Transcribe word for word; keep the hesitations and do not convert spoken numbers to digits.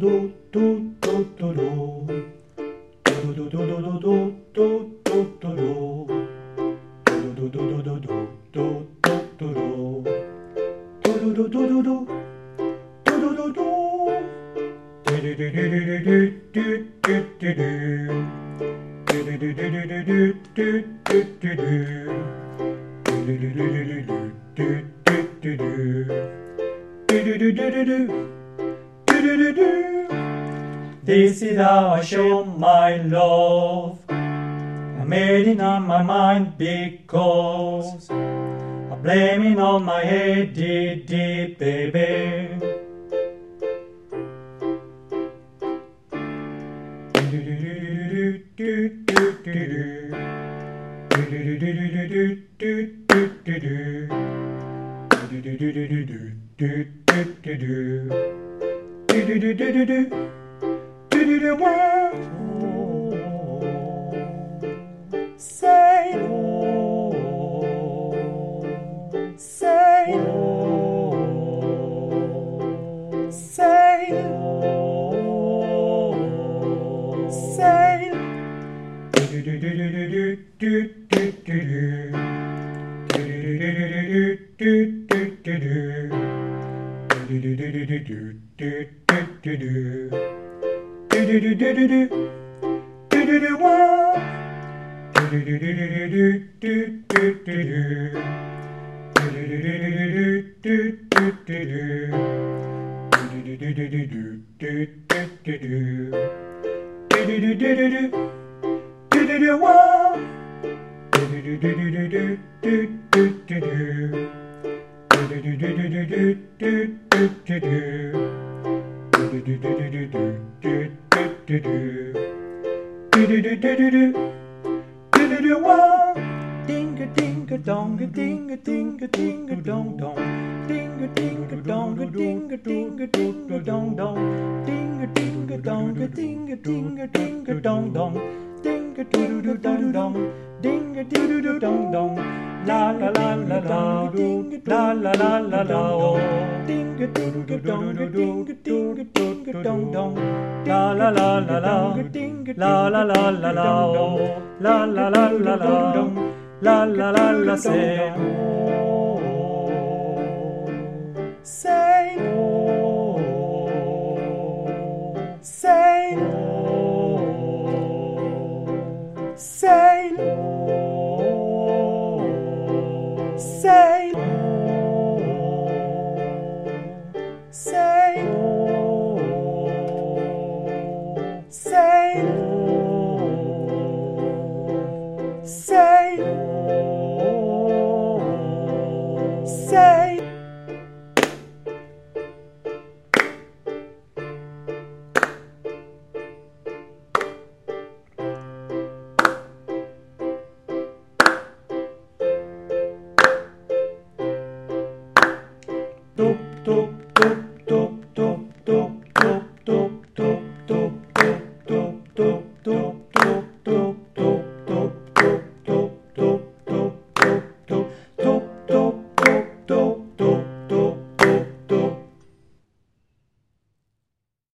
This is how I show my love. I made it on my mind because I'm blaming on my head, deep, deep, baby. Say, say, say, say. Ding a ding a dong a ding a ding a ding a dong dong. Ding a ding a dong a ding a ding a ding a dong dong. Ding a ding a dong a ding a ding a ding a dong dong. Ding a doo doo dong dong. Ding a doo doo dong dong. La la la la la ding la la la la la. Ding a ding a dong a ding a ding a ding a dong dong. La la la la la la la la la la la la la la la. La la la la say, say, say, say, say, say, say, say. Say